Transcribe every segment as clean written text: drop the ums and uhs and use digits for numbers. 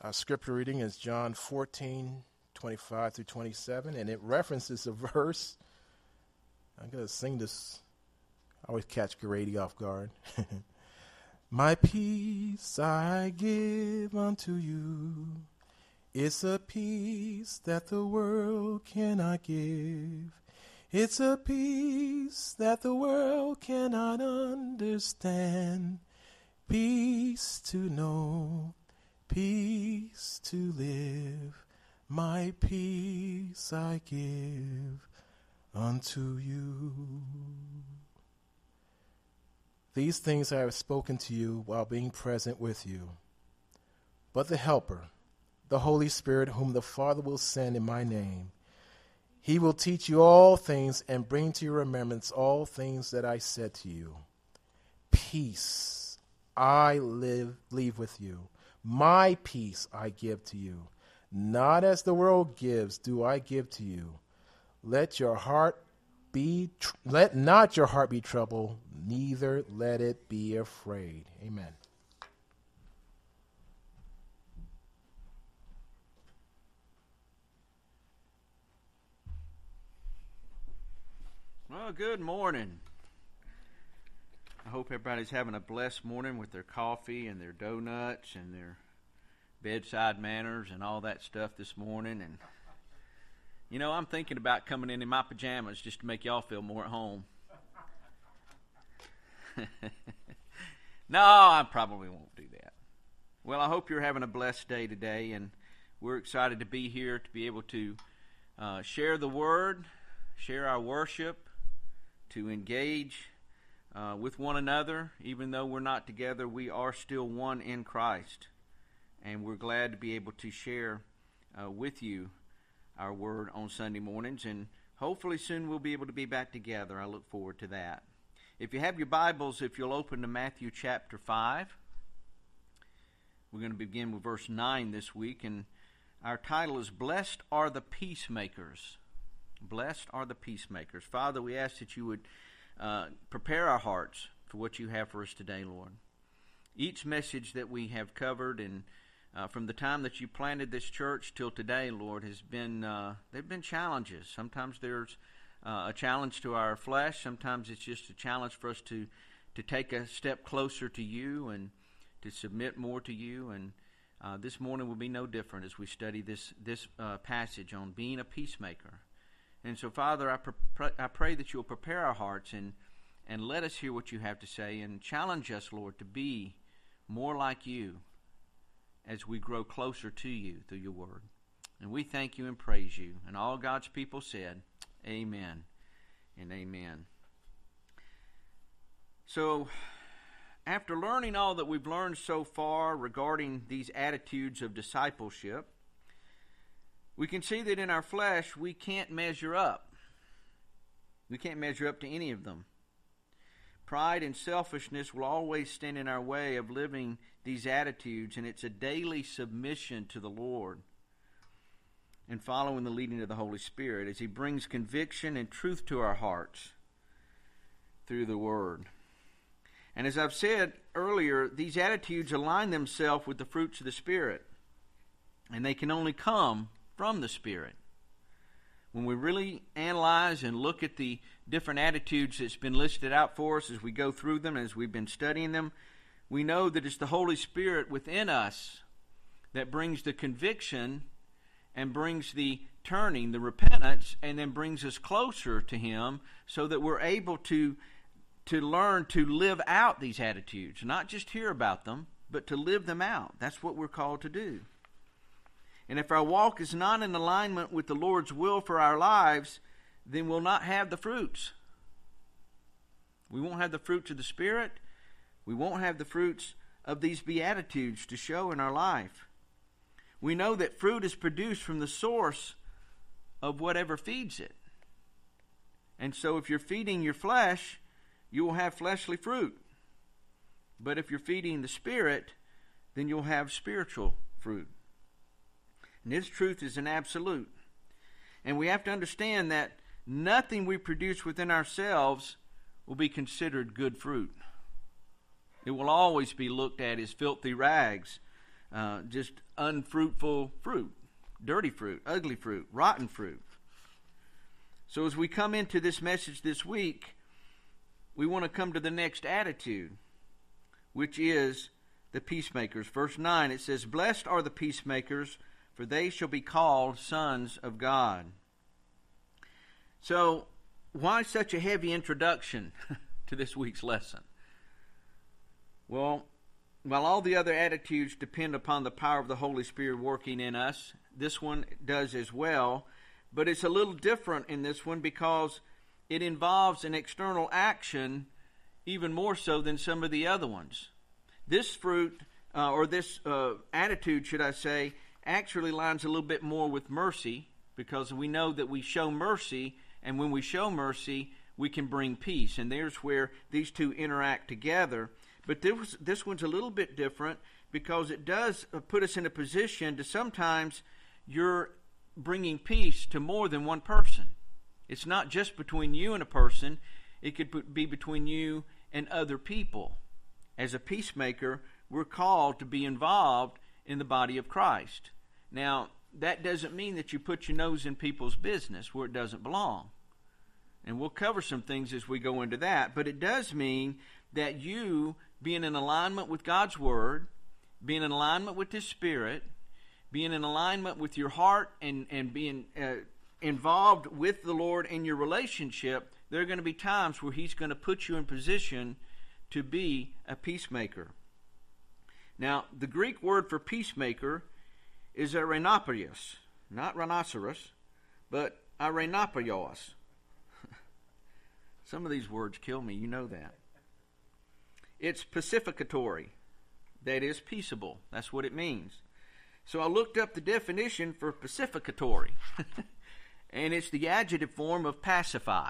Our scripture reading is John 14:25 through 27, and it references a verse. I'm going to sing this. I always catch Grady off guard. My peace I give unto you. It's a peace that the world cannot give. It's a peace that the world cannot understand. Peace to know, peace to live. My peace I give unto you. These things I have spoken to you while being present with you. But the Helper, the Holy Spirit, whom the Father will send in my name, he will teach you all things and bring to your remembrance all things that I said to you. Peace I leave with you. My peace I give to you. Not as the world gives do I give to you. Let not your heart be troubled, neither let it be afraid. Amen. Well, good morning. I hope everybody's having a blessed morning with their coffee and their donuts and their bedside manners and all that stuff this morning. And you know, I'm thinking about coming in my pajamas just to make y'all feel more at home. No, I probably won't do that. Well, I hope you're having a blessed day today, and we're excited to be here to be able to share the Word, share our worship, to engage with one another. Even though we're not together, we are still one in Christ, and we're glad to be able to share with you our Word on Sunday mornings, and hopefully soon we'll be able to be back together. I look forward to that. If you have your Bibles, if you'll open to Matthew chapter 5, we're going to begin with verse 9 this week, and our title is Blessed Are the Peacemakers. Blessed are the peacemakers. Father, we ask that you would prepare our hearts for what you have for us today, Lord. Each message that we have covered, and from the time that you planted this church till today, Lord, has been they've been challenges. Sometimes there's a challenge to our flesh. Sometimes it's just a challenge for us to take a step closer to you and to submit more to you. And this morning will be no different as we study this passage on being a peacemaker. And so, Father, I pray that you'll prepare our hearts and let us hear what you have to say, and challenge us, Lord, to be more like you as we grow closer to you through your word. And we thank you and praise you. And all God's people said, amen and amen. So, after learning all that we've learned so far regarding these attitudes of discipleship, we can see that in our flesh we can't measure up. We can't measure up to any of them. Pride and selfishness will always stand in our way of living these attitudes, and it's a daily submission to the Lord and following the leading of the Holy Spirit as he brings conviction and truth to our hearts through the Word. And as I've said earlier, these attitudes align themselves with the fruits of the Spirit, and they can only come from the Spirit. When we really analyze and look at the different attitudes that's been listed out for us as we go through them, as we've been studying them, we know that it's the Holy Spirit within us that brings the conviction and brings the turning, the repentance, and then brings us closer to Him so that we're able to learn to live out these attitudes. Not just hear about them, but to live them out. That's what we're called to do. And if our walk is not in alignment with the Lord's will for our lives, then we'll not have the fruits. We won't have the fruits of the Spirit. We won't have the fruits of these Beatitudes to show in our life. We know that fruit is produced from the source of whatever feeds it. And so if you're feeding your flesh, you will have fleshly fruit. But if you're feeding the Spirit, then you'll have spiritual fruit. And this truth is an absolute. And we have to understand that nothing we produce within ourselves will be considered good fruit. It will always be looked at as filthy rags just unfruitful fruit, dirty fruit, ugly fruit, rotten fruit. So as we come into this message this week, we want to come to the next attitude, which is the peacemakers. Verse 9, it says, "Blessed are the peacemakers, for they shall be called sons of God." So, why such a heavy introduction to this week's lesson? Well, while all the other attitudes depend upon the power of the Holy Spirit working in us, this one does as well. But it's a little different in this one because it involves an external action even more so than some of the other ones. This fruit, or this attitude, should I say, actually lines a little bit more with mercy, because we know that we show mercy, and when we show mercy, we can bring peace. And there's where these two interact together. But this one's a little bit different because it does put us in a position to sometimes you're bringing peace to more than one person. It's not just between you and a person. It could be between you and other people. As a peacemaker, we're called to be involved in the body of Christ. Now, that doesn't mean that you put your nose in people's business where it doesn't belong. And we'll cover some things as we go into that. But it does mean that you, being in alignment with God's Word, being in alignment with His Spirit, being in alignment with your heart and being involved with the Lord in your relationship, there are going to be times where He's going to put you in position to be a peacemaker. Now, the Greek word for peacemaker is arenapios, not rhinoceros, but arenapios. Some of these words kill me, you know that. It's pacificatory, that is peaceable. That's what it means. So I looked up the definition for pacificatory, and it's the adjective form of pacify.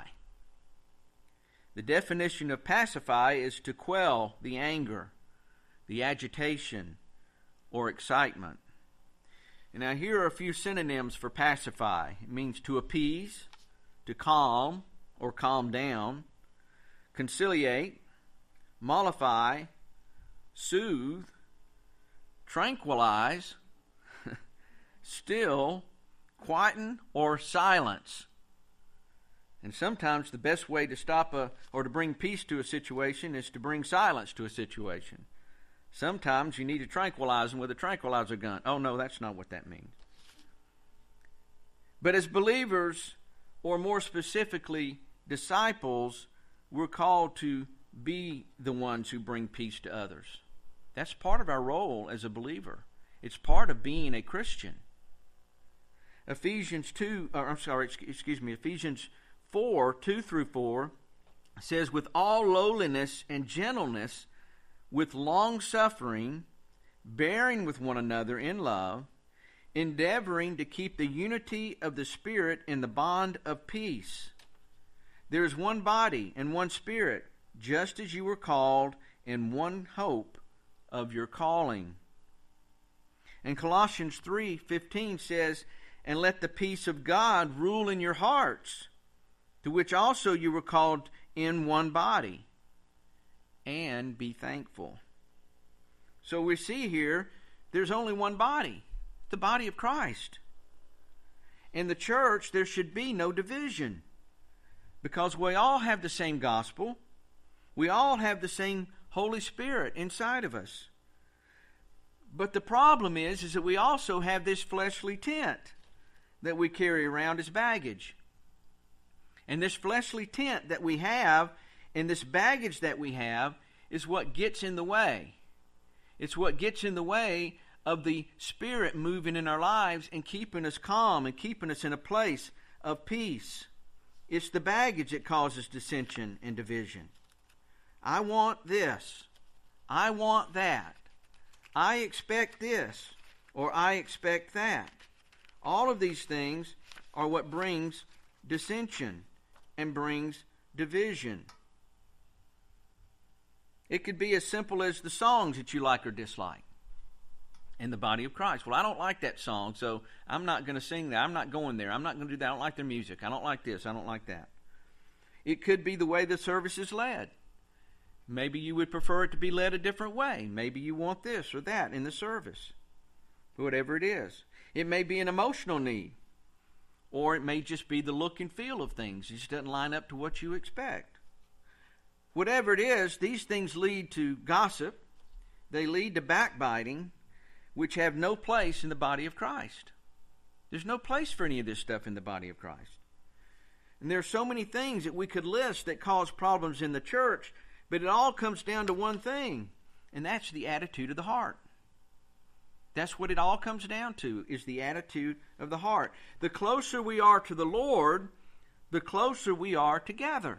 The definition of pacify is to quell the anger, the agitation, or excitement. And now here are a few synonyms for pacify. It means to appease, to calm or calm down, conciliate, mollify, soothe, tranquilize, still, quieten, or silence. And sometimes the best way to stop or to bring peace to a situation is to bring silence to a situation. Sometimes you need to tranquilize them with a tranquilizer gun. Oh, no, that's not what that means. But as believers, or more specifically, disciples, we're called to be the ones who bring peace to others. That's part of our role as a believer. It's part of being a Christian. Ephesians 4, 2 through 4 says, "With all lowliness and gentleness, with long suffering, bearing with one another in love, endeavoring to keep the unity of the Spirit in the bond of peace. There is one body and one Spirit, just as you were called in one hope of your calling." And Colossians 3:15 says, "And let the peace of God rule in your hearts, to which also you were called in one body, and be thankful." So we see here, there's only one body, the body of Christ. In the church, there should be no division, because we all have the same gospel. We all have the same Holy Spirit inside of us. But the problem is that we also have this fleshly tent that we carry around as baggage. And this fleshly tent that we have and this baggage that we have is what gets in the way. It's what gets in the way of the Spirit moving in our lives and keeping us calm and keeping us in a place of peace. It's the baggage that causes dissension and division. I want this. I want that. I expect this, or I expect that. All of these things are what brings dissension and brings division. It could be as simple as the songs that you like or dislike in the body of Christ. Well, I don't like that song, so I'm not going to sing that. I'm not going there. I'm not going to do that. I don't like their music. I don't like this. I don't like that. It could be the way the service is led. Maybe you would prefer it to be led a different way. Maybe you want this or that in the service. whatever it is. It may be an emotional need, or it may just be the look and feel of things. It just doesn't line up to what you expect. Whatever it is, these things lead to gossip. They lead to backbiting, which have no place in the body of Christ. There's no place for any of this stuff in the body of Christ. And there are so many things that we could list that cause problems in the church, but it all comes down to one thing, and that's the attitude of the heart. That's what it all comes down to, is the attitude of the heart. The closer we are to the Lord, the closer we are together.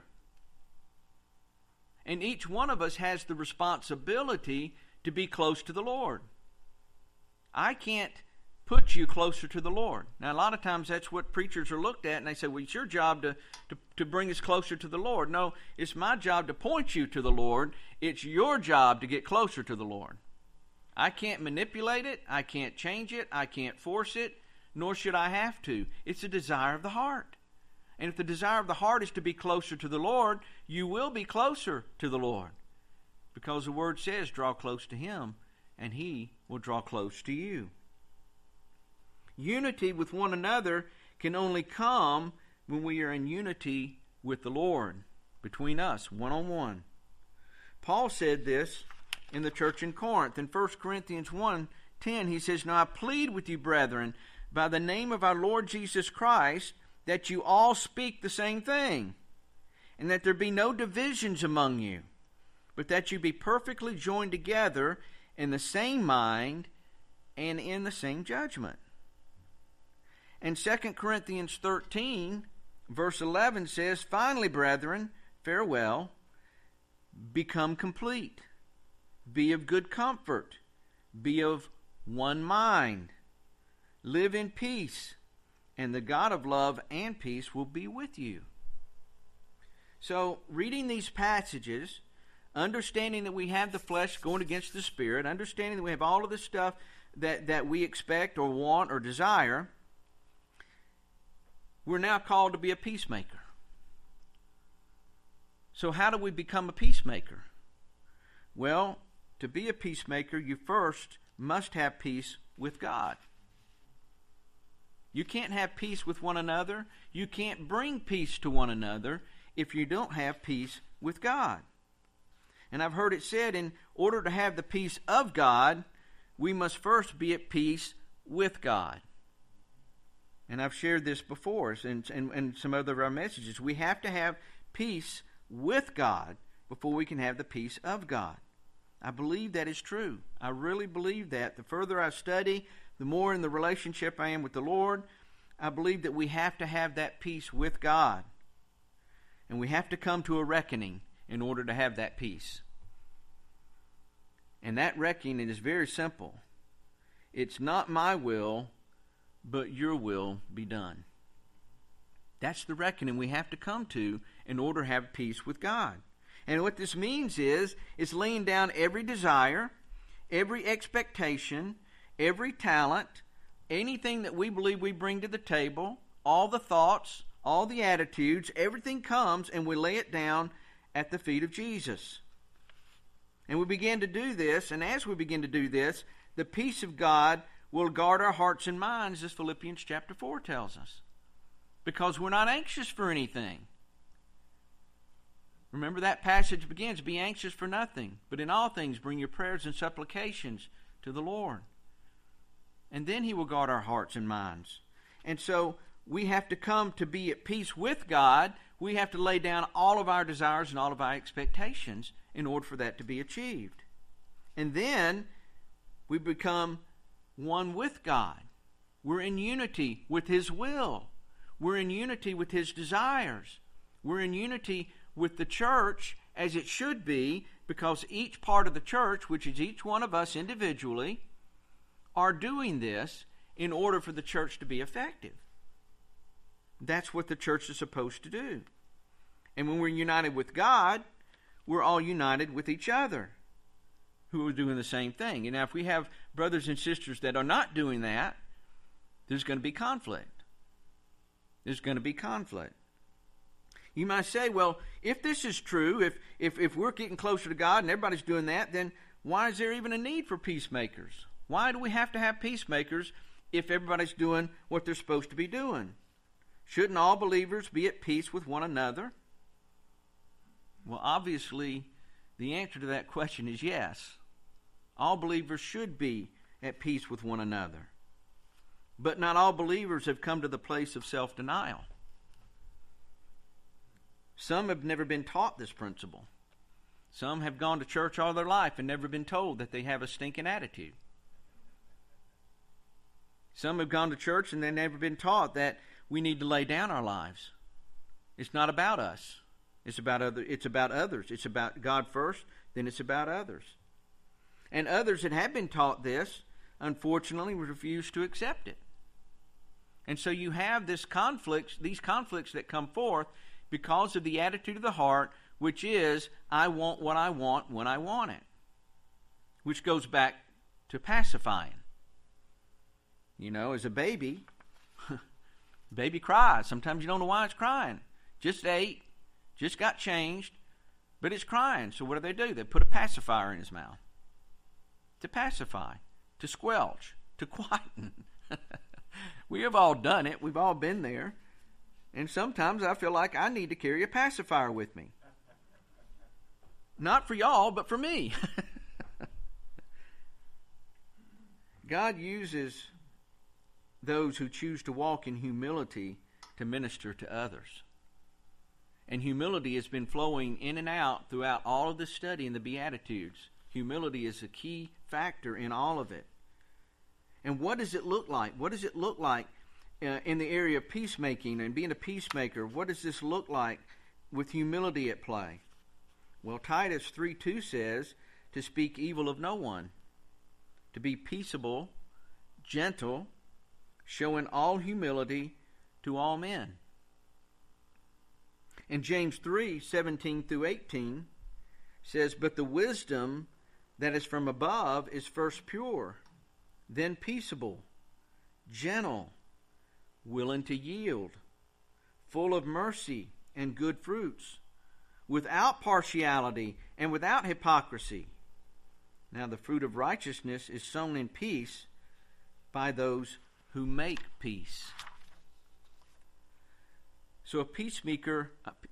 And each one of us has the responsibility to be close to the Lord. I can't put you closer to the Lord. Now, a lot of times that's what preachers are looked at, and they say, well, it's your job to bring us closer to the Lord. No, it's my job to point you to the Lord. It's your job to get closer to the Lord. I can't manipulate it. I can't change it. I can't force it, nor should I have to. It's a desire of the heart. And if the desire of the heart is to be closer to the Lord, you will be closer to the Lord. Because the Word says, draw close to Him, and He will draw close to you. Unity with one another can only come when we are in unity with the Lord, between us, one-on-one. Paul said this in the church in Corinth. In 1 Corinthians 1:10, he says, now I plead with you, brethren, by the name of our Lord Jesus Christ, that you all speak the same thing, and that there be no divisions among you, but that you be perfectly joined together in the same mind and in the same judgment. And 2 Corinthians 13, verse 11 says, finally, brethren, farewell, become complete, be of good comfort, be of one mind, live in peace, and the God of love and peace will be with you. So, reading these passages, understanding that we have the flesh going against the spirit, understanding that we have all of this stuff that we expect or want or desire, we're now called to be a peacemaker. So how do we become a peacemaker? Well, to be a peacemaker, you first must have peace with God. You can't have peace with one another. You can't bring peace to one another if you don't have peace with God. And I've heard it said, in order to have the peace of God, we must first be at peace with God. And I've shared this before in some other of our messages. We have to have peace with God before we can have the peace of God. I believe that is true. I really believe that. The further I study, the more in the relationship I am with the Lord, I believe that we have to have that peace with God. And we have to come to a reckoning in order to have that peace. And that reckoning is very simple. It's not my will, but your will be done. That's the reckoning we have to come to in order to have peace with God. And what this means is laying down every desire, every expectation, every talent, anything that we believe we bring to the table, all the thoughts, all the attitudes, everything comes and we lay it down at the feet of Jesus. And we begin to do this, and as we begin to do this, the peace of God will guard our hearts and minds, as Philippians chapter 4 tells us. Because we're not anxious for anything. Remember that passage begins, be anxious for nothing, but in all things bring your prayers and supplications to the Lord. And then He will guard our hearts and minds. And so we have to come to be at peace with God. We have to lay down all of our desires and all of our expectations in order for that to be achieved. And then we become one with God. We're in unity with His will. We're in unity with His desires. We're in unity with the church as it should be, because each part of the church, which is each one of us individually, are doing this in order for the church to be effective. That's what the church is supposed to do. And when we're united with God, we're all united with each other who are doing the same thing. And now if we have brothers and sisters that are not doing that, there's going to be conflict. There's going to be conflict. You might say, well, if this is true, if we're getting closer to God and everybody's doing that, then why is there even a need for peacemakers? Why do we have to have peacemakers if everybody's doing what they're supposed to be doing? Shouldn't all believers be at peace with one another? Well, obviously, the answer to that question is yes. All believers should be at peace with one another. But not all believers have come to the place of self-denial. Some have never been taught this principle. Some have gone to church all their life and never been told that they have a stinking attitude. Some have gone to church and they've never been taught that we need to lay down our lives. It's not about us. It's about others. It's about God first, then it's about others. And others that have been taught this, unfortunately, refuse to accept it. And so you have these conflicts that come forth because of the attitude of the heart, which is, I want what I want when I want it. Which goes back to pacifying. You know, as a baby, baby cries. Sometimes you don't know why it's crying. Just ate, just got changed, but it's crying. So what do? They put a pacifier in his mouth. To pacify, to squelch, to quieten. We have all done it. We've all been there. And sometimes I feel like I need to carry a pacifier with me. Not for y'all, but for me. God uses those who choose to walk in humility to minister to others. And humility has been flowing in and out throughout all of the study in the Beatitudes. Humility is a key factor in all of it. And what does it look like? What does it look like in the area of peacemaking and being a peacemaker? What does this look like with humility at play? Well, Titus 3:2 says to speak evil of no one, to be peaceable, gentle, showing all humility to all men. And James 3:17-18 says, but the wisdom that is from above is first pure, then peaceable, gentle, willing to yield, full of mercy and good fruits, without partiality and without hypocrisy. Now the fruit of righteousness is sown in peace by those who make peace. So a peacemaker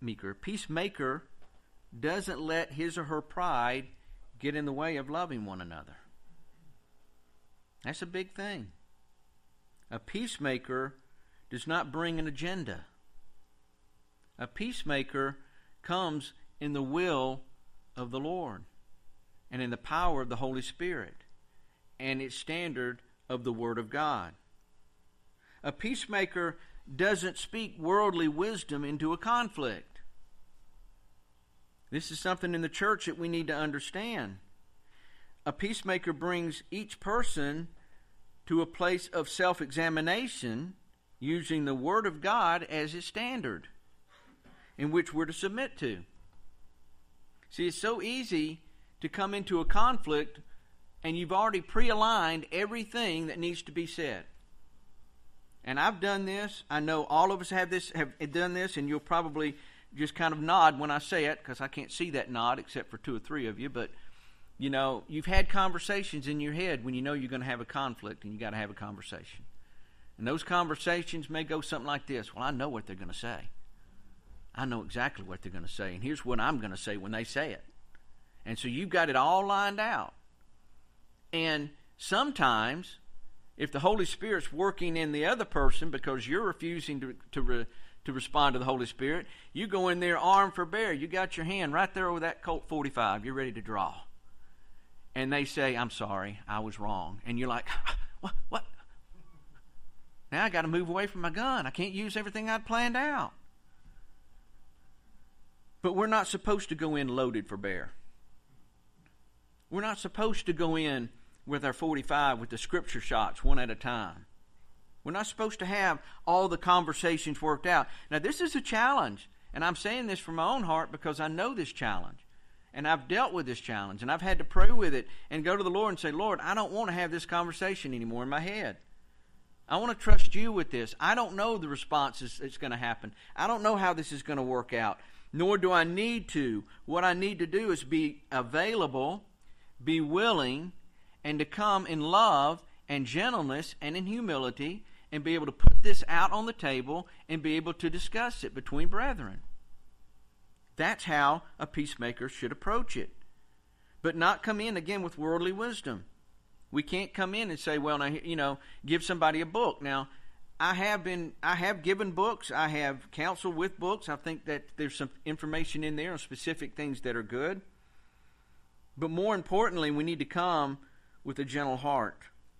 doesn't let his or her pride get in the way of loving one another. That's a big thing. A peacemaker does not bring an agenda. A peacemaker comes in the will of the Lord and in the power of the Holy Spirit and its standard of the Word of God. A peacemaker doesn't speak worldly wisdom into a conflict. This is something in the church that we need to understand. A peacemaker brings each person to a place of self-examination using the Word of God as his standard in which we're to submit to. See, it's so easy to come into a conflict and you've already pre-aligned everything that needs to be said. And I've done this. I know all of us have done this, and you'll probably just kind of nod when I say it, because I can't see that nod except for 2 or 3 of you. But, you know, you've had conversations in your head when you know you're going to have a conflict, and you got to have a conversation. And those conversations may go something like this. Well, I know what they're going to say. I know exactly what they're going to say, and here's what I'm going to say when they say it. And so you've got it all lined out. And sometimes, if the Holy Spirit's working in the other person because you're refusing to respond to the Holy Spirit, you go in there armed for bear. You got your hand right there over that Colt 45. You're ready to draw. And they say, I'm sorry, I was wrong. And you're like, what? Now I got to move away from my gun. I can't use everything I'd planned out. But we're not supposed to go in loaded for bear. We're not supposed to go in with our 45 with the scripture shots one at a time. We're not supposed to have all the conversations worked out. Now, this is a challenge, and I'm saying this from my own heart because I know this challenge, and I've dealt with this challenge, and I've had to pray with it and go to the Lord and say, Lord, I don't want to have this conversation anymore in my head. I want to trust you with this. I don't know the responses that's going to happen. I don't know how this is going to work out, nor do I need to. What I need to do is be available, be willing, and to come in love and gentleness and in humility and be able to put this out on the table and be able to discuss it between brethren. That's how a peacemaker should approach it. But not come in again with worldly wisdom. We can't come in and say, well, now, give somebody a book. Now, I have given books. I have counseled with books. I think that there's some information in there on specific things that are good. But more importantly, we need to come with a gentle heart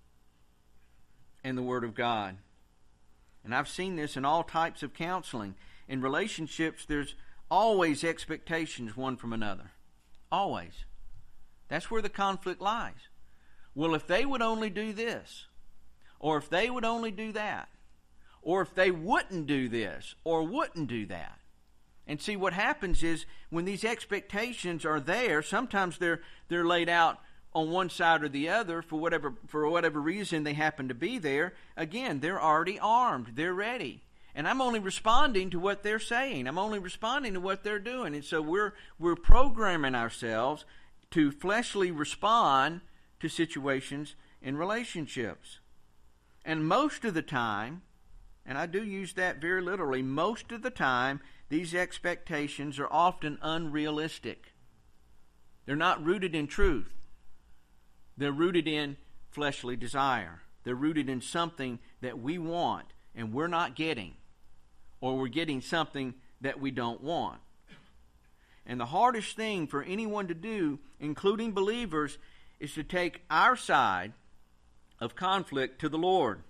and the Word of God. And I've seen this in all types of counseling. In relationships, there's always expectations one from another. Always. That's where the conflict lies. Well, if they would only do this, or if they would only do that, or if they wouldn't do this, or wouldn't do that. And see, what happens is when these expectations are there, sometimes they're laid out on one side or the other for whatever reason they happen to be there. Again, they're already armed. They're ready. And I'm only responding to what they're saying. I'm only responding to what they're doing. And so we're programming ourselves to fleshly respond to situations in relationships. And most of the time, and I do use that very literally, most of the time, these expectations are often unrealistic. They're not rooted in truth. They're rooted in fleshly desire. They're rooted in something that we want and we're not getting. Or we're getting something that we don't want. And the hardest thing for anyone to do, including believers, is to take our side of conflict to the Lord.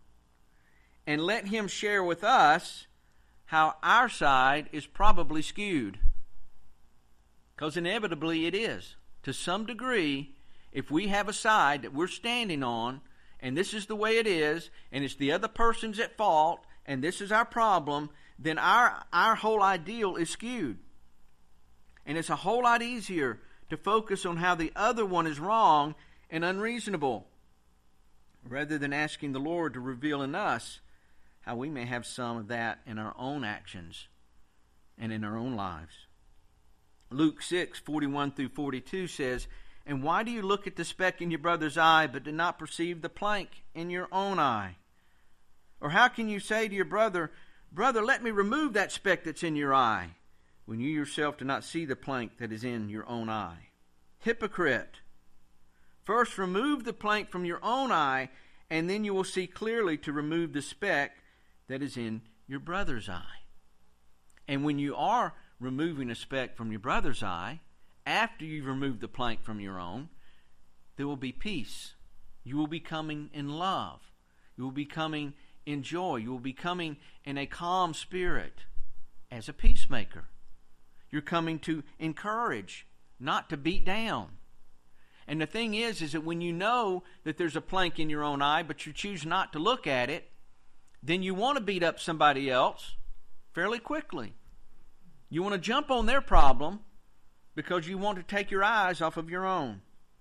And let Him share with us how our side is probably skewed. Because inevitably it is. To some degree, if we have a side that we're standing on, and this is the way it is, and it's the other person's at fault, and this is our problem, then our whole ideal is skewed. And it's a whole lot easier to focus on how the other one is wrong and unreasonable, rather than asking the Lord to reveal in us how we may have some of that in our own actions and in our own lives. Luke 6:41-42 says, "And why do you look at the speck in your brother's eye, but do not perceive the plank in your own eye? Or how can you say to your brother, 'Brother, let me remove that speck that's in your eye,' when you yourself do not see the plank that is in your own eye? Hypocrite! First remove the plank from your own eye, and then you will see clearly to remove the speck that is in your brother's eye." And when you are removing a speck from your brother's eye, after you've removed the plank from your own, there will be peace. You will be coming in love. You will be coming in joy. You will be coming in a calm spirit as a peacemaker. You're coming to encourage, not to beat down. And the thing is that when you know that there's a plank in your own eye, but you choose not to look at it, then you want to beat up somebody else fairly quickly. You want to jump on their problem because you want to take your eyes off of your own.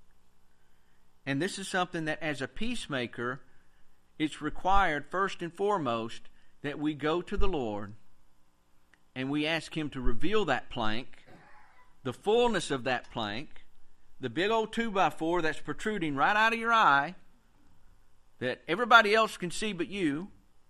And this is something that as a peacemaker, it's required first and foremost that we go to the Lord and we ask Him to reveal that plank, the fullness of that plank, the big old 2x4 that's protruding right out of your eye that everybody else can see but you,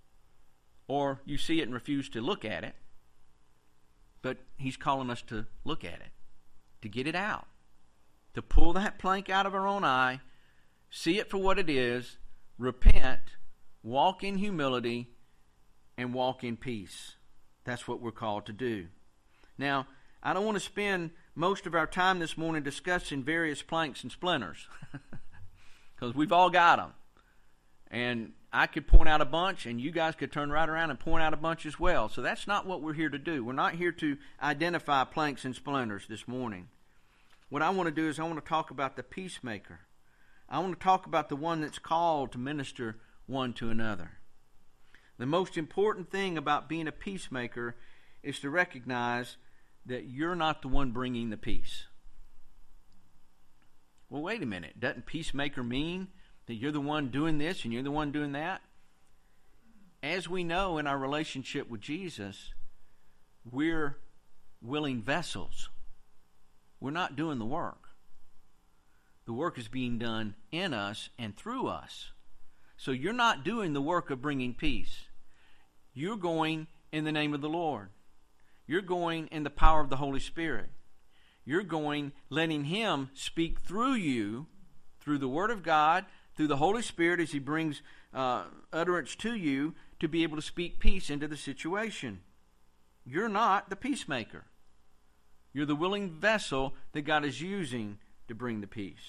or you see it and refuse to look at it. But He's calling us to look at it, to get it out, to pull that plank out of our own eye, see it for what it is, repent, walk in humility, and walk in peace. That's what we're called to do. Now, I don't want to spend most of our time this morning discussing various planks and splinters, because we've all got them. And I could point out a bunch, and you guys could turn right around and point out a bunch as well. So that's not what we're here to do. We're not here to identify planks and splinters this morning. What I want to do is I want to talk about the peacemaker. I want to talk about the one that's called to minister one to another. The most important thing about being a peacemaker is to recognize that you're not the one bringing the peace. Well, wait a minute. Doesn't peacemaker mean that you're the one doing this and you're the one doing that? As we know in our relationship with Jesus, we're willing vessels. We're not doing the work. The work is being done in us and through us. So you're not doing the work of bringing peace. You're going in the name of the Lord. You're going in the power of the Holy Spirit. You're going letting Him speak through you, through the Word of God, through the Holy Spirit as He brings utterance to you to be able to speak peace into the situation. You're not the peacemaker. You're the willing vessel that God is using to bring the peace.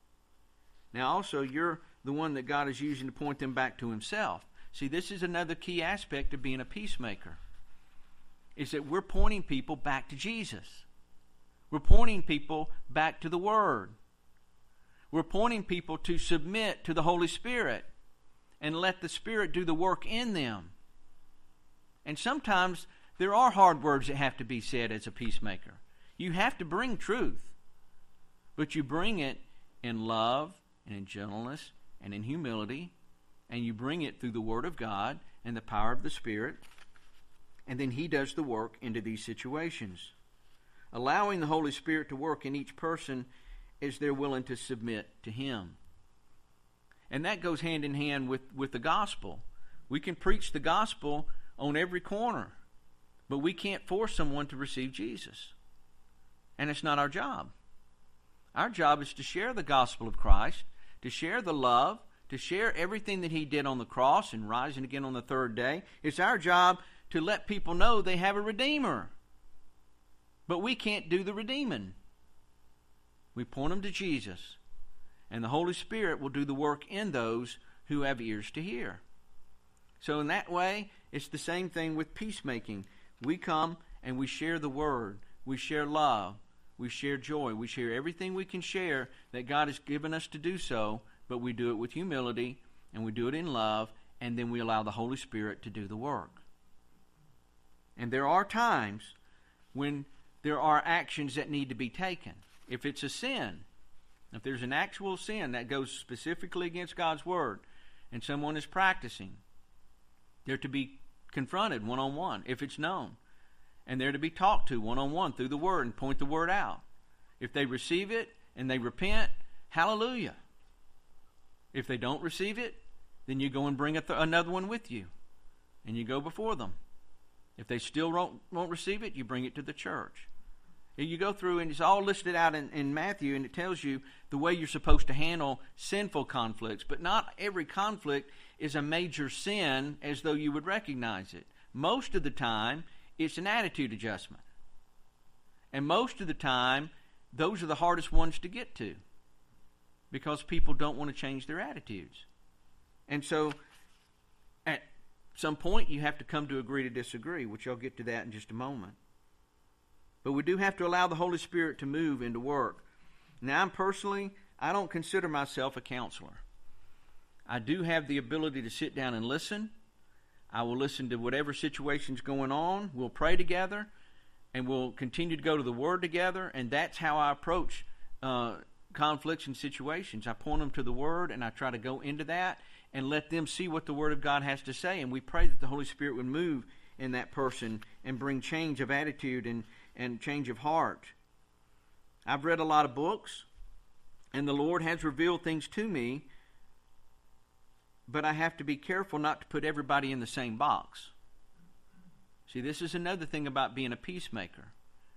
Now also, you're the one that God is using to point them back to Himself. See, this is another key aspect of being a peacemaker, is that we're pointing people back to Jesus. We're pointing people back to the Word. We're pointing people to submit to the Holy Spirit and let the Spirit do the work in them. And sometimes there are hard words that have to be said as a peacemaker. You have to bring truth, but you bring it in love and in gentleness and in humility, and you bring it through the Word of God and the power of the Spirit, and then He does the work into these situations. Allowing the Holy Spirit to work in each person as they're willing to submit to Him. And that goes hand in hand with the gospel. We can preach the gospel on every corner, but we can't force someone to receive Jesus. And it's not our job. Our job is to share the gospel of Christ, to share the love, to share everything that He did on the cross and rising again on the third day. It's our job to let people know they have a Redeemer. But we can't do the redeeming. We point them to Jesus, and the Holy Spirit will do the work in those who have ears to hear. So in that way, it's the same thing with peacemaking. We come and we share the Word. We share love. We share joy. We share everything we can share that God has given us to do so, but we do it with humility, and we do it in love, and then we allow the Holy Spirit to do the work. And there are times when there are actions that need to be taken. If it's a sin, if there's an actual sin that goes specifically against God's Word, and someone is practicing, they're to be confronted one-on-one if it's known. And they're to be talked to one-on-one through the Word and point the Word out. If they receive it and they repent, hallelujah. If they don't receive it, then you go and bring another one with you, and you go before them. If they still won't receive it, you bring it to the church. And you go through, and it's all listed out in Matthew, and it tells you the way you're supposed to handle sinful conflicts. But not every conflict is a major sin as though you would recognize it. Most of the time, it's an attitude adjustment. And most of the time, those are the hardest ones to get to, because people don't want to change their attitudes. And so, at some point, you have to come to agree to disagree, which I'll get to that in just a moment. But we do have to allow the Holy Spirit to move and to work. Now, I don't consider myself a counselor. I do have the ability to sit down and listen. I will listen to whatever situation's going on. We'll pray together, and we'll continue to go to the Word together, and that's how I approach conflicts and situations. I point them to the Word, and I try to go into that and let them see what the Word of God has to say, and we pray that the Holy Spirit would move in that person and bring change of attitude and change of heart. I've read a lot of books, and the Lord has revealed things to me, but I have to be careful not to put everybody in the same box. See, this is another thing about being a peacemaker.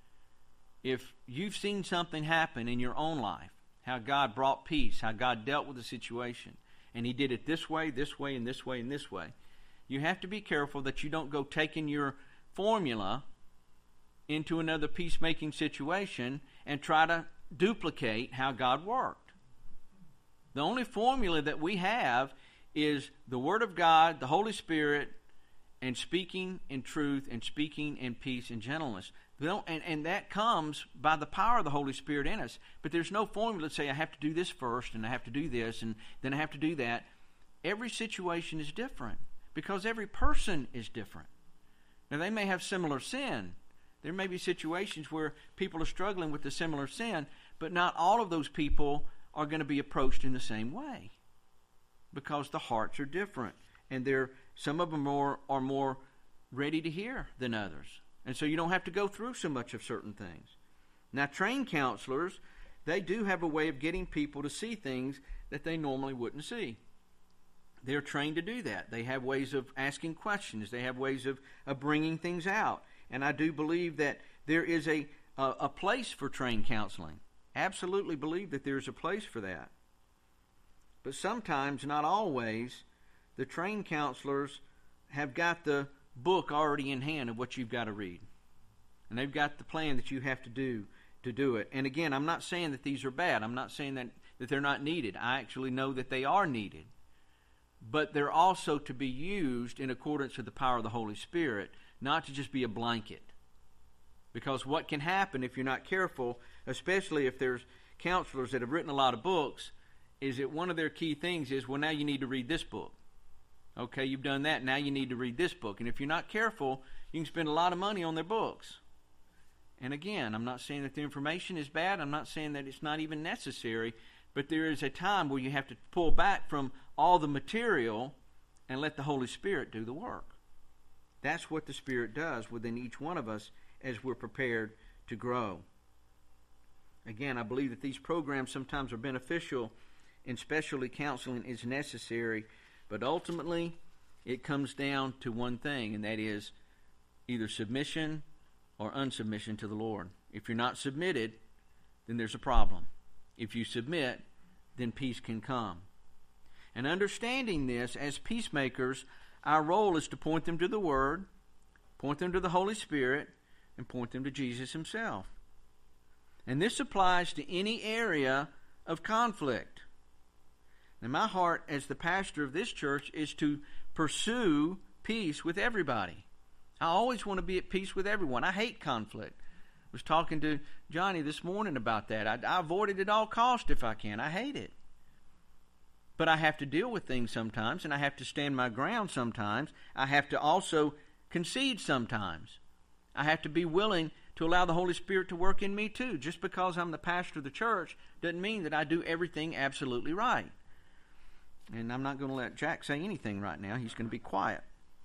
If you've seen something happen in your own life, how God brought peace, how God dealt with the situation, and He did it this way, and this way, and this way, you have to be careful that you don't go taking your formula into another peacemaking situation and try to duplicate how God worked. The only formula that we have is the Word of God, the Holy Spirit, and speaking in truth and speaking in peace and gentleness. And that comes by the power of the Holy Spirit in us. But there's no formula to say I have to do this first, and I have to do this, and then I have to do that. Every situation is different because every person is different. Now, they may have similar sin. There may be situations where people are struggling with a similar sin, but not all of those people are going to be approached in the same way, because the hearts are different, and some of them are more ready to hear than others. And so you don't have to go through so much of certain things. Now, trained counselors, they do have a way of getting people to see things that they normally wouldn't see. They're trained to do that. They have ways of asking questions. They have ways of bringing things out. And I do believe that there is a place for trained counseling. Absolutely believe that there's a place for that. But sometimes, not always, the trained counselors have got the book already in hand of what you've got to read. And they've got the plan that you have to do it. And again, I'm not saying that these are bad. I'm not saying that they're not needed. I actually know that they are needed. But they're also to be used in accordance with the power of the Holy Spirit, not to just be a blanket. Because what can happen if you're not careful, especially if there's counselors that have written a lot of books, is that one of their key things is, well, now you need to read this book. Okay, you've done that, now you need to read this book. And if you're not careful, you can spend a lot of money on their books. And again, I'm not saying that the information is bad. I'm not saying that it's not even necessary. But there is a time where you have to pull back from all the material and let the Holy Spirit do the work. That's what the Spirit does within each one of us as we're prepared to grow. Again, I believe that these programs sometimes are beneficial, and specialty counseling is necessary. But ultimately, it comes down to one thing, and that is either submission or unsubmission to the Lord. If you're not submitted, then there's a problem. If you submit, then peace can come. And understanding this, as peacemakers, our role is to point them to the Word, point them to the Holy Spirit, and point them to Jesus Himself. And this applies to any area of conflict. Now, my heart as the pastor of this church is to pursue peace with everybody. I always want to be at peace with everyone. I hate conflict. I was talking to Johnny this morning about that. I avoid it at all costs if I can. I hate it. But I have to deal with things sometimes, and I have to stand my ground sometimes. I have to also concede sometimes. I have to be willing to allow the Holy Spirit to work in me too. Just because I'm the pastor of the church doesn't mean that I do everything absolutely right. And I'm not going to let Jack say anything right now. He's going to be quiet.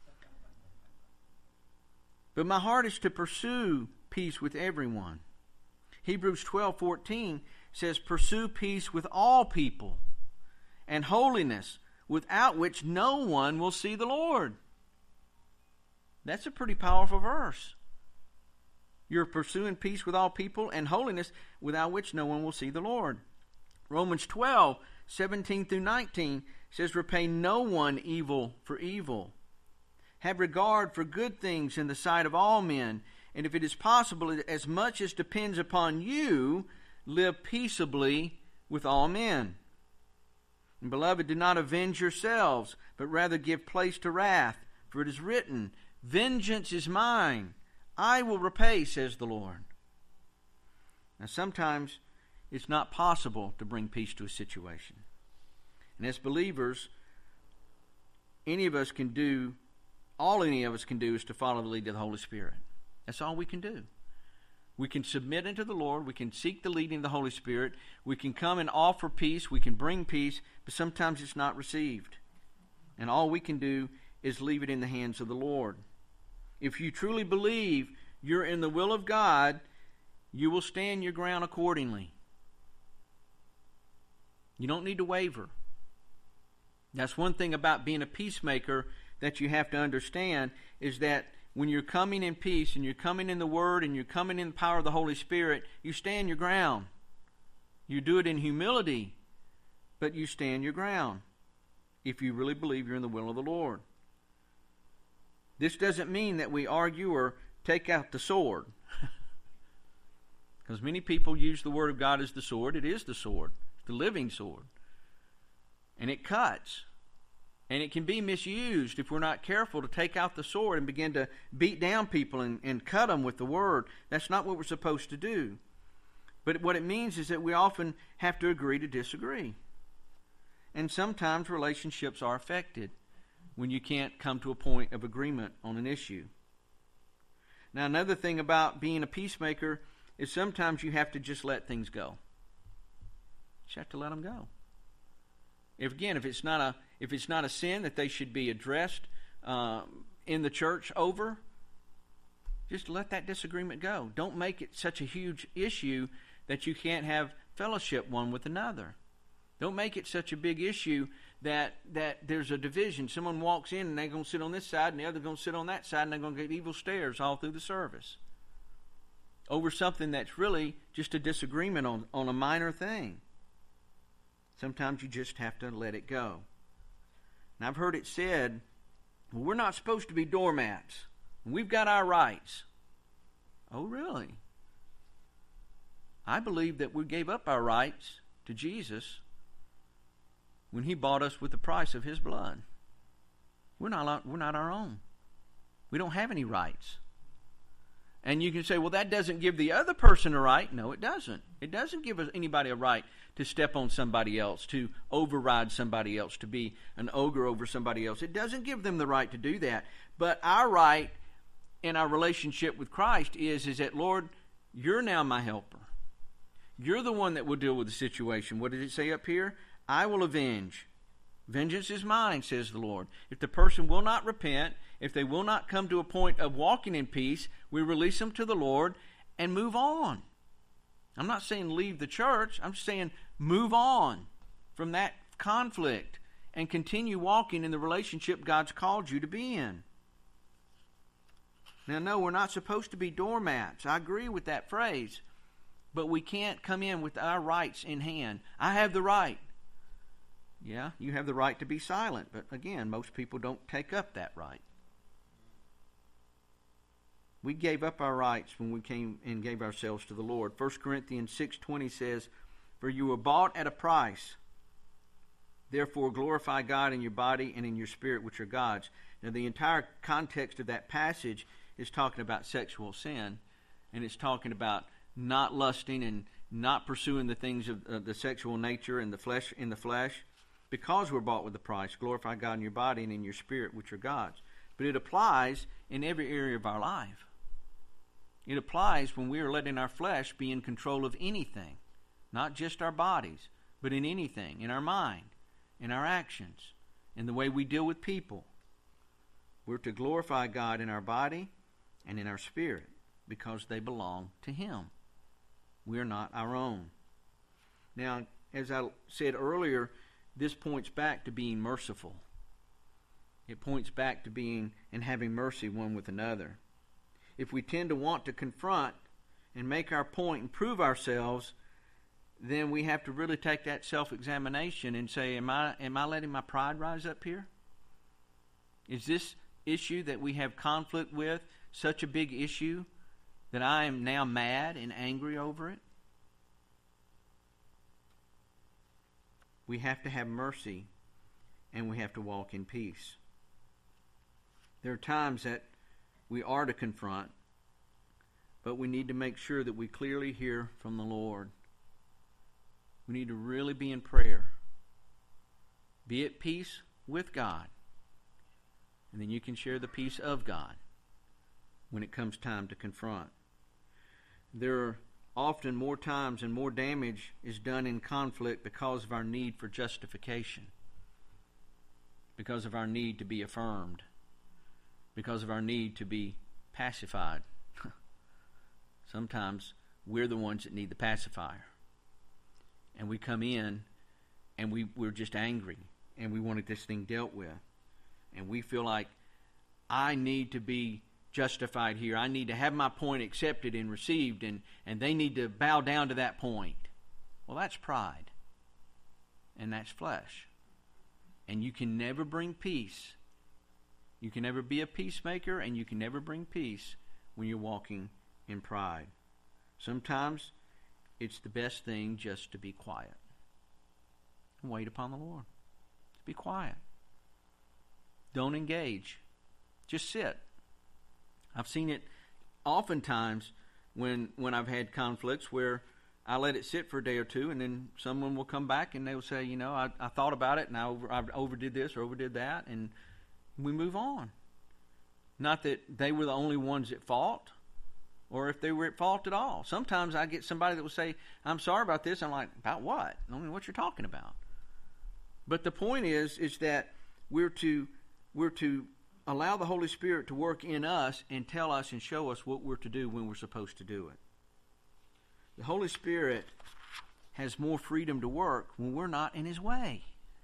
But my heart is to pursue peace with everyone. Hebrews 12:14 says, "Pursue peace with all people and holiness, without which no one will see the Lord." That's a pretty powerful verse. You're pursuing peace with all people and holiness, without which no one will see the Lord. Romans 12:17 through 19 says, "Repay no one evil for evil. Have regard for good things in the sight of all men, and if it is possible, as much as depends upon you, live peaceably with all men. And beloved, do not avenge yourselves, but rather give place to wrath, for it is written, 'Vengeance is mine, I will repay,' says the Lord." Now sometimes it's not possible to bring peace to a situation. And as believers, all any of us can do is to follow the lead of the Holy Spirit. That's all we can do. We can submit unto the Lord. We can seek the leading of the Holy Spirit. We can come and offer peace. We can bring peace, but sometimes it's not received. And all we can do is leave it in the hands of the Lord. If you truly believe you're in the will of God, you will stand your ground accordingly. You don't need to waver. That's one thing about being a peacemaker that you have to understand, is that when you're coming in peace and you're coming in the Word and you're coming in the power of the Holy Spirit, you stand your ground. You do it in humility, but you stand your ground if you really believe you're in the will of the Lord. This doesn't mean that we argue or take out the sword. Because many people use the Word of God as the sword. It is the sword, the living sword. And it cuts. And it can be misused if we're not careful to take out the sword and begin to beat down people and cut them with the Word. That's not what we're supposed to do. But what it means is that we often have to agree to disagree. And sometimes relationships are affected when you can't come to a point of agreement on an issue. Now, another thing about being a peacemaker is sometimes you have to just let things go. You just have to let them go. If it's not a sin that they should be addressed in the church over, just let that disagreement go. Don't make it such a huge issue that you can't have fellowship one with another. Don't make it such a big issue that there's a division. Someone walks in and they're going to sit on this side and the other going to sit on that side, and they're going to get evil stares all through the service over something that's really just a disagreement on a minor thing. Sometimes you just have to let it go. And I've heard it said, well, we're not supposed to be doormats. We've got our rights. Oh, really? I believe that we gave up our rights to Jesus when He bought us with the price of His blood. We're not our own. We don't have any rights. And you can say, well, that doesn't give the other person a right. No, it doesn't. It doesn't give anybody a right to step on somebody else, to override somebody else, to be an ogre over somebody else. It doesn't give them the right to do that. But our right in our relationship with Christ is that, Lord, you're now my helper. You're the one that will deal with the situation. What did it say up here? I will avenge. Vengeance is mine, says the Lord. If the person will not repent, if they will not come to a point of walking in peace, we release them to the Lord and move on. I'm not saying leave the church. I'm saying move on from that conflict and continue walking in the relationship God's called you to be in. Now, no, we're not supposed to be doormats. I agree with that phrase. But we can't come in with our rights in hand. I have the right. Yeah, you have the right to be silent. But again, most people don't take up that right. We gave up our rights when we came and gave ourselves to the Lord. 1 Corinthians 6:20 says, for you were bought at a price. Therefore glorify God in your body and in your spirit, which are God's. Now the entire context of that passage is talking about sexual sin. And it's talking about not lusting and not pursuing the things of the sexual nature and the flesh, because we're bought with a price. Glorify God in your body and in your spirit, which are God's. But it applies in every area of our life. It applies when we are letting our flesh be in control of anything, not just our bodies, but in anything, in our mind, in our actions, in the way we deal with people. We're to glorify God in our body and in our spirit because they belong to Him. We're not our own. Now, as I said earlier, this points back to being merciful. It points back to being and having mercy one with another. If we tend to want to confront and make our point and prove ourselves, then we have to really take that self-examination and say, am I letting my pride rise up here? Is this issue that we have conflict with such a big issue that I am now mad and angry over it? We have to have mercy and we have to walk in peace. There are times that we are to confront, but we need to make sure that we clearly hear from the Lord. We need to really be in prayer. Be at peace with God. And then you can share the peace of God when it comes time to confront. There are often more times and more damage is done in conflict because of our need for justification, because of our need to be affirmed, because of our need to be pacified. Sometimes we're the ones that need the pacifier. And we come in and we're just angry and we wanted this thing dealt with. And we feel like I need to be justified here. I need to have my point accepted and received, and they need to bow down to that point. Well, that's pride. And that's flesh. And you can never bring peace. You can never be a peacemaker, and you can never bring peace when you're walking in pride. Sometimes it's the best thing just to be quiet and wait upon the Lord. Be quiet. Don't engage. Just sit. I've seen it oftentimes when I've had conflicts where I let it sit for a day or two, and then someone will come back and they will say, you know, I thought about it and I overdid this or overdid that, and we move on. Not that they were the only ones at fault, or if they were at fault at all. Sometimes I get somebody that will say, I'm sorry about this. I'm like, about what? I mean, what you're talking about. But the point is that we're to allow the Holy Spirit to work in us and tell us and show us what we're to do when we're supposed to do it. The Holy Spirit has more freedom to work when we're not in his way.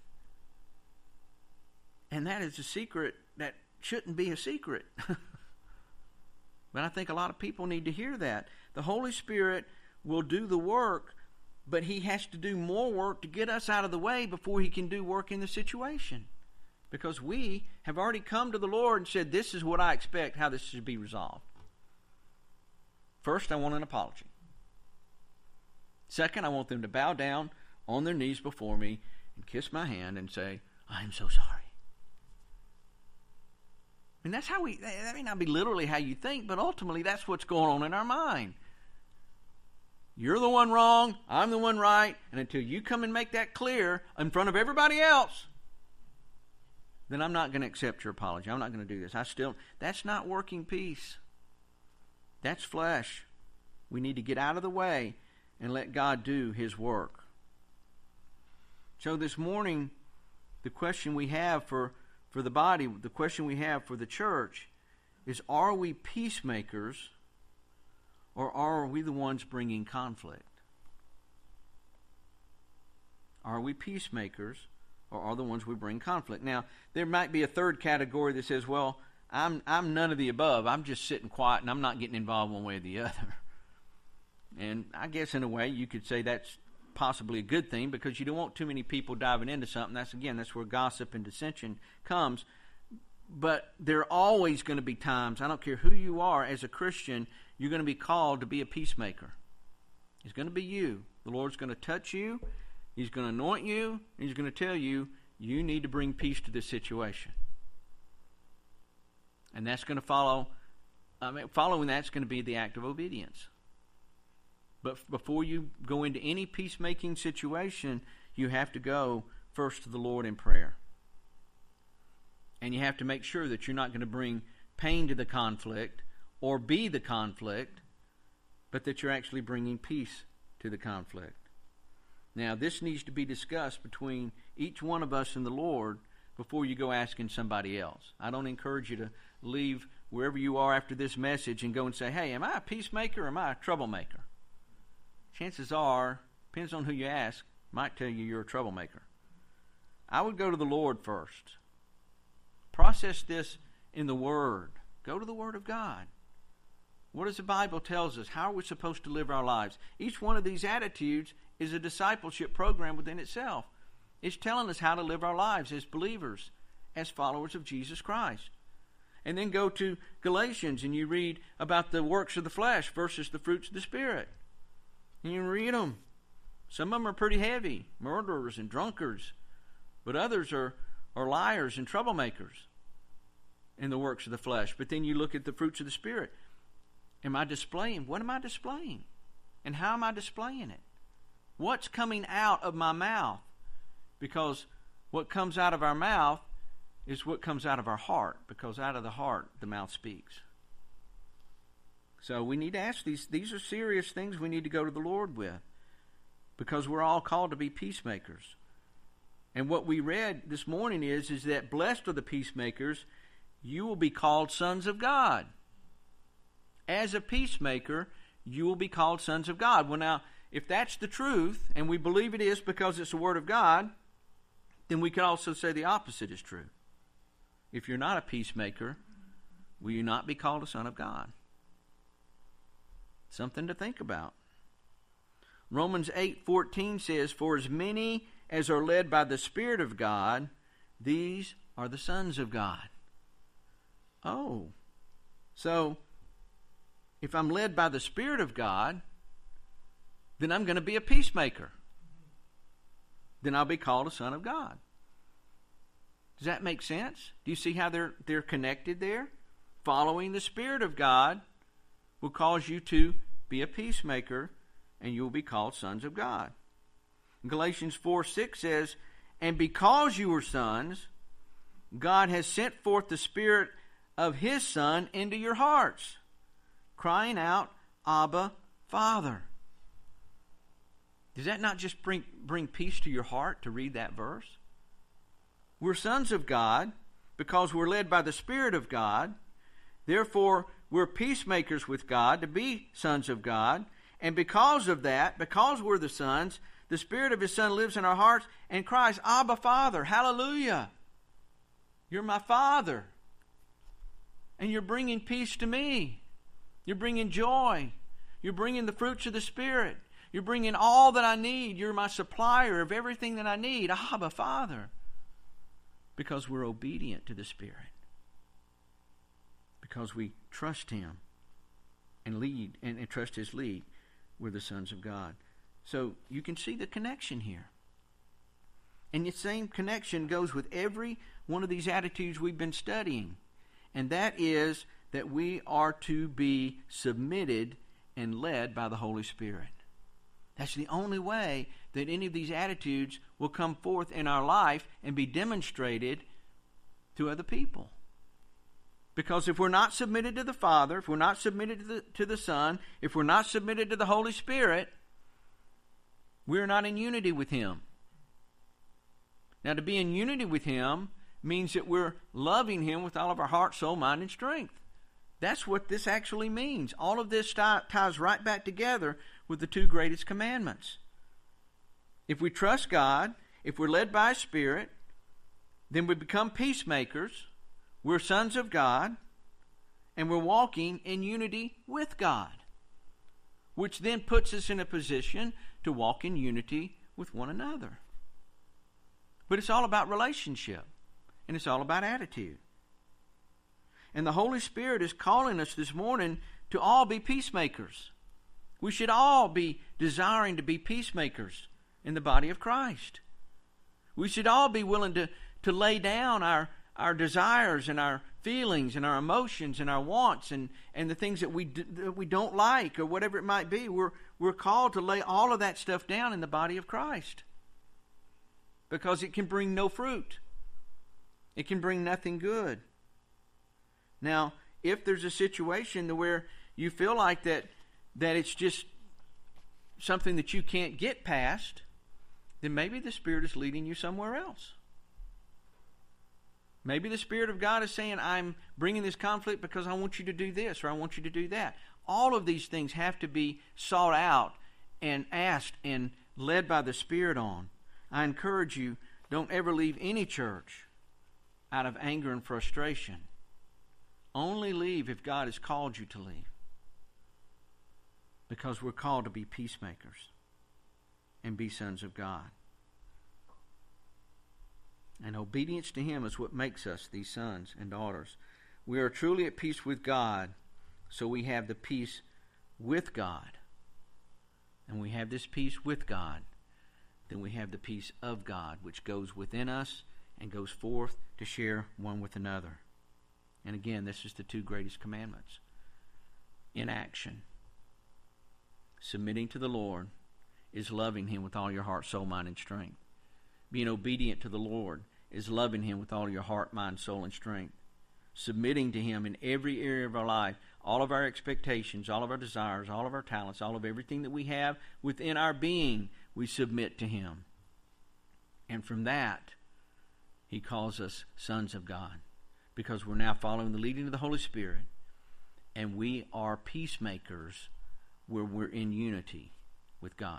And that is a secret that shouldn't be a secret. But I think a lot of people need to hear that. The Holy Spirit will do the work, but he has to do more work to get us out of the way before he can do work in the situation. Because we have already come to the Lord and said, this is what I expect, how this should be resolved. First, I want an apology. Second, I want them to bow down on their knees before me and kiss my hand and say, I am so sorry. And that's how that may not be literally how you think, but ultimately that's what's going on in our mind. You're the one wrong, I'm the one right, and until you come and make that clear in front of everybody else, then I'm not going to accept your apology. I'm not going to do this. That's not working peace. That's flesh. We need to get out of the way and let God do his work. So this morning, the question we have for the body, the question we have for the church is, are we peacemakers or are we the ones bringing conflict? Are we peacemakers or are the ones we bring conflict? Now, there might be a third category that says, well, I'm none of the above. I'm just sitting quiet and I'm not getting involved one way or the other. And I guess in a way you could say that's possibly a good thing, because you don't want too many people diving into something. That's where gossip and dissension comes. But there are always going to be times, I don't care who you are as a Christian, you're going to be called to be a peacemaker. It's going to be you. The Lord's going to touch you. He's going to anoint you. And he's going to tell you, you need to bring peace to this situation. And that's going to following that's going to be the act of obedience. But before you go into any peacemaking situation, you have to go first to the Lord in prayer. And you have to make sure that you're not going to bring pain to the conflict or be the conflict, but that you're actually bringing peace to the conflict. Now, this needs to be discussed between each one of us and the Lord before you go asking somebody else. I don't encourage you to leave wherever you are after this message and go and say, hey, am I a peacemaker or am I a troublemaker? Chances are, depends on who you ask, might tell you you're a troublemaker. I would go to the Lord first. Process this in the Word. Go to the Word of God. What does the Bible tells us? How are we supposed to live our lives? Each one of these attitudes is a discipleship program within itself. It's telling us how to live our lives as believers, as followers of Jesus Christ. And then go to Galatians and you read about the works of the flesh versus the fruits of the Spirit. And you read them. Some of them are pretty heavy, murderers and drunkards. But others are liars and troublemakers in the works of the flesh. But then you look at the fruits of the Spirit. Am I displaying? What am I displaying? And how am I displaying it? What's coming out of my mouth? Because what comes out of our mouth is what comes out of our heart. Because out of the heart, the mouth speaks. So we need to ask these are serious things we need to go to the Lord with, because we're all called to be peacemakers. And what we read this morning is that blessed are the peacemakers, you will be called sons of God. As a peacemaker, you will be called sons of God. Well, now, if that's the truth, and we believe it is because it's the Word of God, then we could also say the opposite is true. If you're not a peacemaker, will you not be called a son of God? Something to think about. Romans 8:14 says, for as many as are led by the Spirit of God, these are the sons of God. Oh, so if I'm led by the Spirit of God, then I'm going to be a peacemaker. Then I'll be called a son of God. Does that make sense? Do you see how they're connected there? Following the Spirit of God will cause you to be a peacemaker, and you will be called sons of God. Galatians 4:6 says, and because you are sons, God has sent forth the Spirit of His Son into your hearts, crying out, Abba, Father. Does that not just bring peace to your heart to read that verse? We're sons of God because we're led by the Spirit of God. Therefore, we're peacemakers with God to be sons of God. And because of that, because we're the sons, the Spirit of His Son lives in our hearts and cries, Abba, Father, hallelujah. You're my Father. And you're bringing peace to me. You're bringing joy. You're bringing the fruits of the Spirit. You're bringing all that I need. You're my supplier of everything that I need. Abba, Father. Because we're obedient to the Spirit. Because we trust Him and lead and trust His lead. We're the sons of God. So you can see the connection here. And the same connection goes with every one of these attitudes we've been studying. And that is that we are to be submitted and led by the Holy Spirit. That's the only way that any of these attitudes will come forth in our life and be demonstrated to other people. Because if we're not submitted to the Father, if we're not submitted to the Son, if we're not submitted to the Holy Spirit, we're not in unity with Him. Now, to be in unity with Him means that we're loving Him with all of our heart, soul, mind, and strength. That's what this actually means. All of this ties right back together with the two greatest commandments. If we trust God, if we're led by His Spirit, then we become peacemakers. We're sons of God, and we're walking in unity with God, which then puts us in a position to walk in unity with one another. But it's all about relationship, and it's all about attitude. And the Holy Spirit is calling us this morning to all be peacemakers. We should all be desiring to be peacemakers in the body of Christ. We should all be willing to lay down our desires and our feelings and our emotions and our wants and the things that we don't like or whatever it might be. We're called to lay all of that stuff down in the body of Christ, because it can bring no fruit. It can bring nothing good. Now, if there's a situation where you feel like that it's just something that you can't get past, then maybe the Spirit is leading you somewhere else. Maybe the Spirit of God is saying, I'm bringing this conflict because I want you to do this or I want you to do that. All of these things have to be sought out and asked and led by the Spirit on. I encourage you, don't ever leave any church out of anger and frustration. Only leave if God has called you to leave. Because we're called to be peacemakers and be sons of God. And obedience to Him is what makes us these sons and daughters. We are truly at peace with God, so we have the peace with God. And we have this peace with God. Then we have the peace of God, which goes within us and goes forth to share one with another. And again, this is the two greatest commandments in action. Submitting to the Lord is loving Him with all your heart, soul, mind, and strength. Being obedient to the Lord is loving Him with all your heart, mind, soul, and strength. Submitting to Him in every area of our life, all of our expectations, all of our desires, all of our talents, all of everything that we have within our being, we submit to Him. And from that, He calls us sons of God, because we're now following the leading of the Holy Spirit, and we are peacemakers where we're in unity with God.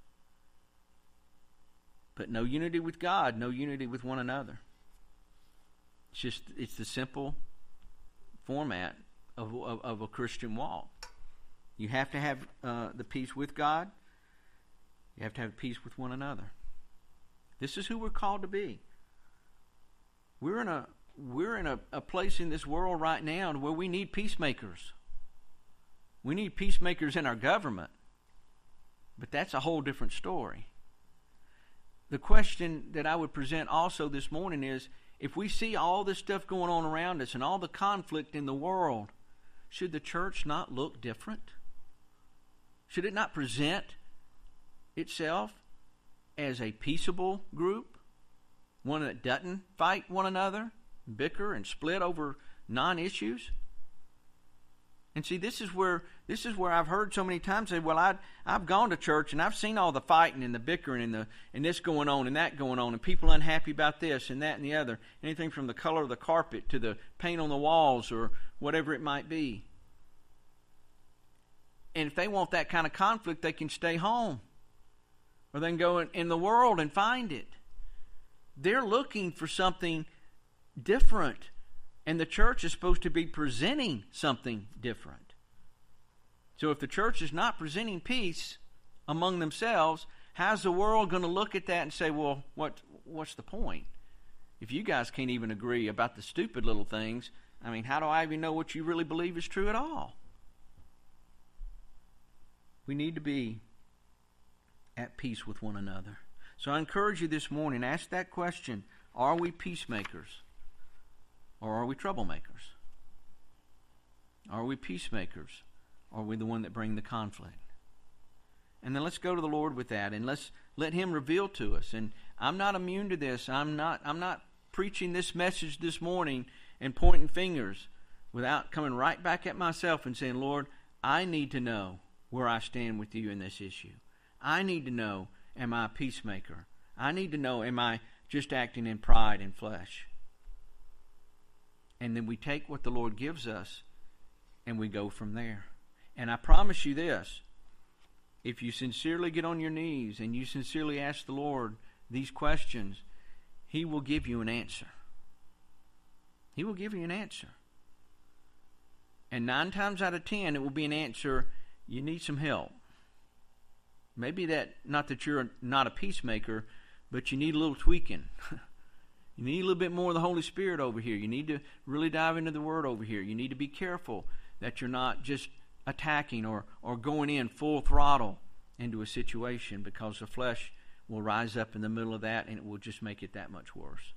But no unity with God, no unity with one another. It's the simple format of a Christian walk. You have to have the peace with God. You have to have peace with one another. This is who we're called to be. We're in a place in this world right now where we need peacemakers. We need peacemakers in our government. But that's a whole different story. The question that I would present also this morning is, if we see all this stuff going on around us and all the conflict in the world, should the church not look different? Should it not present itself as a peaceable group? One that doesn't fight one another, bicker and split over non-issues? And see, this is where I've heard so many times say, well, I've gone to church and I've seen all the fighting and the bickering and this going on and that going on and people unhappy about this and that and the other. Anything from the color of the carpet to the paint on the walls or whatever it might be. And if they want that kind of conflict, they can stay home. or they can go in the world and find it. They're looking for something different, and the church is supposed to be presenting something different. So if the church is not presenting peace among themselves, how's the world going to look at that and say, well, what's the point? If you guys can't even agree about the stupid little things, I mean, how do I even know what you really believe is true at all? We need to be at peace with one another. So I encourage you this morning, ask that question: are we peacemakers or are we troublemakers? Are we peacemakers or are we the one that bring the conflict? And then let's go to the Lord with that, and let's let Him reveal to us. And I'm not immune to this. I'm not preaching this message this morning and pointing fingers without coming right back at myself and saying, Lord, I need to know where I stand with you in this issue. I need to know, am I a peacemaker? I need to know, am I just acting in pride and flesh? And then we take what the Lord gives us and we go from there. And I promise you this, if you sincerely get on your knees and you sincerely ask the Lord these questions, He will give you an answer. He will give you an answer. And 9 times out of 10, it will be an answer, you need some help. Maybe that, not that you're not a peacemaker, but you need a little tweaking. You need a little bit more of the Holy Spirit over here. You need to really dive into the Word over here. You need to be careful that you're not just attacking or going in full throttle into a situation, because the flesh will rise up in the middle of that and it will just make it that much worse.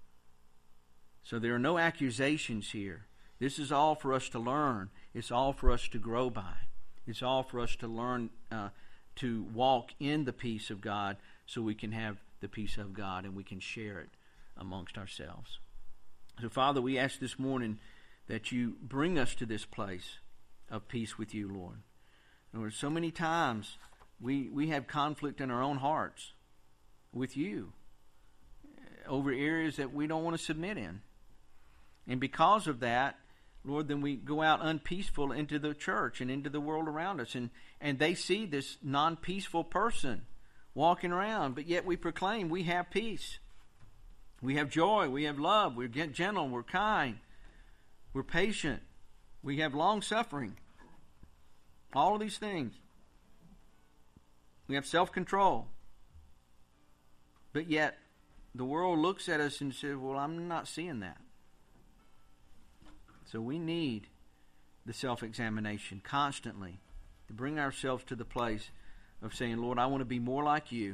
So there are no accusations here. This is all for us to learn. It's all for us to grow by. It's all for us to learn to walk in the peace of God so we can have the peace of God and we can share it amongst ourselves. So Father, we ask this morning that you bring us to this place of peace with you, Lord. Lord, so many times we have conflict in our own hearts with you over areas that we don't want to submit in. And because of that, Lord, then we go out unpeaceful into the church and into the world around us. And they see this non-peaceful person walking around, but yet we proclaim we have peace. We have joy. We have love. We're gentle. We're kind. We're patient. We have long-suffering. All of these things. We have self-control. But yet, the world looks at us and says, well, I'm not seeing that. So we need the self-examination constantly to bring ourselves to the place of saying, Lord, I want to be more like you.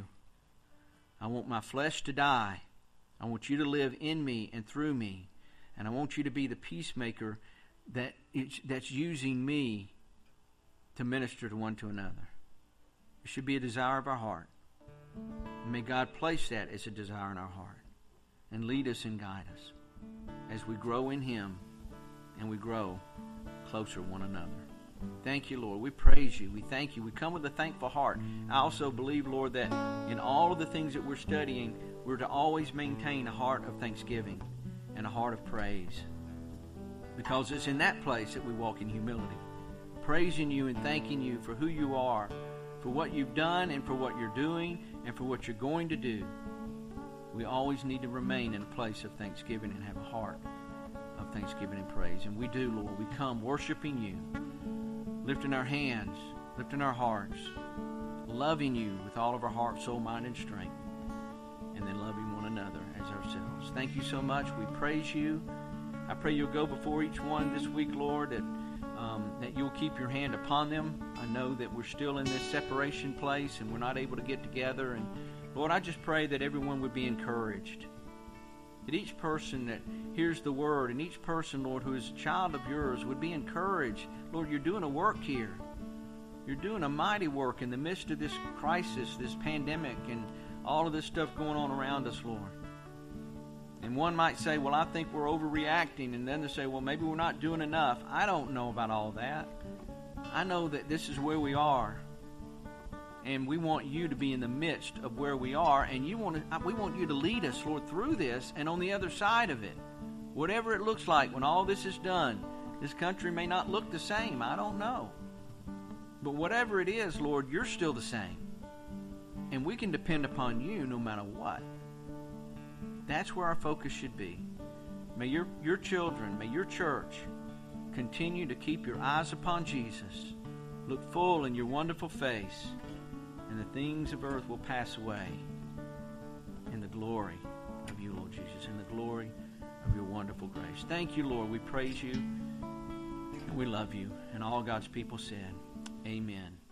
I want my flesh to die. I want you to live in me and through me. And I want you to be the peacemaker that's using me to minister to one to another. It should be a desire of our heart. And may God place that as a desire in our heart and lead us and guide us as we grow in Him and we grow closer to one another. Thank you, Lord. We praise you. We thank you. We come with a thankful heart. I also believe, Lord, that in all of the things that we're studying, we're to always maintain a heart of thanksgiving and a heart of praise. Because it's in that place that we walk in humility, praising you and thanking you for who you are, for what you've done and for what you're doing and for what you're going to do. We always need to remain in a place of thanksgiving and have a heart of thanksgiving and praise. And we do, Lord. We come worshiping you, lifting our hands, lifting our hearts, loving you with all of our heart, soul, mind, and strength, and then loving one another as ourselves. Thank you so much. We praise you. I pray you'll go before each one this week, Lord, that you'll keep your hand upon them. I know that we're still in this separation place and we're not able to get together. And Lord, I just pray that everyone would be encouraged. That each person that hears the word and each person, Lord, who is a child of yours would be encouraged. Lord, you're doing a work here. You're doing a mighty work in the midst of this crisis, this pandemic, and all of this stuff going on around us, Lord. And one might say, well, I think we're overreacting. And then they say, well, maybe we're not doing enough. I don't know about all that. I know that this is where we are. And we want you to be in the midst of where we are. And we want you to lead us, Lord, through this and on the other side of it. Whatever it looks like when all this is done, this country may not look the same. I don't know. But whatever it is, Lord, you're still the same. And we can depend upon you no matter what. That's where our focus should be. May your children, may your church continue to keep your eyes upon Jesus. Look full in your wonderful face, and the things of earth will pass away in the glory of you, Lord Jesus, in the glory of your wonderful grace. Thank you, Lord. We praise you, and we love you. And all God's people said, amen.